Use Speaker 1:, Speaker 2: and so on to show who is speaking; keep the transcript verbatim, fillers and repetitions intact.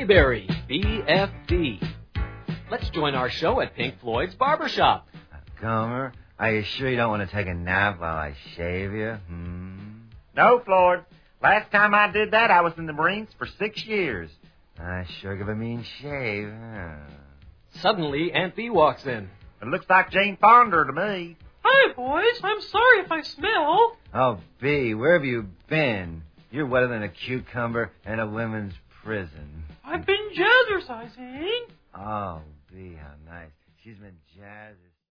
Speaker 1: Berry, B F D. Let's join our show at Pink Floyd's Barbershop.
Speaker 2: Gomer, are you sure you don't want to take a nap while I shave you? Hmm?
Speaker 3: No, Floyd. Last time I did that, I was in the Marines for six years.
Speaker 2: I sure give a mean shave, huh?
Speaker 1: Suddenly, Aunt Bee walks in.
Speaker 3: It looks like Jane Fonda to me.
Speaker 4: Hi, boys. I'm sorry if I smell.
Speaker 2: Oh, Bee, where have you been? You're wetter than a cucumber in a women's prison.
Speaker 4: I've been jazzercising.
Speaker 2: Oh, Bee, how nice. She's been jazzing.